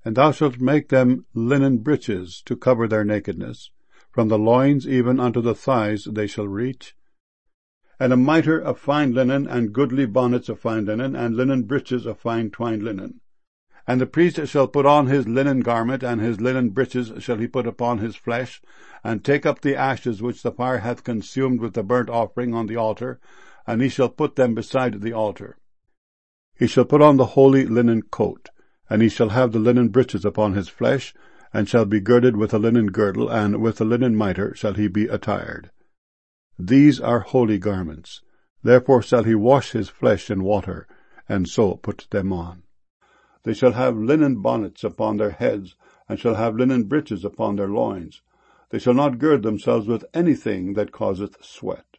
And thou shalt make them linen breeches to cover their nakedness. From the loins even unto the thighs they shall reach. And a mitre of fine linen, and goodly bonnets of fine linen, and linen breeches of fine twined linen. And the priest shall put on his linen garment, and his linen breeches shall he put upon his flesh, and take up the ashes which the fire hath consumed with the burnt offering on the altar, and he shall put them beside the altar. He shall put on the holy linen coat, and he shall have the linen breeches upon his flesh, and shall be girded with a linen girdle, and with a linen mitre shall he be attired. These are holy garments. Therefore shall he wash his flesh in water, and so put them on. They shall have linen bonnets upon their heads, and shall have linen breeches upon their loins. They shall not gird themselves with anything that causeth sweat.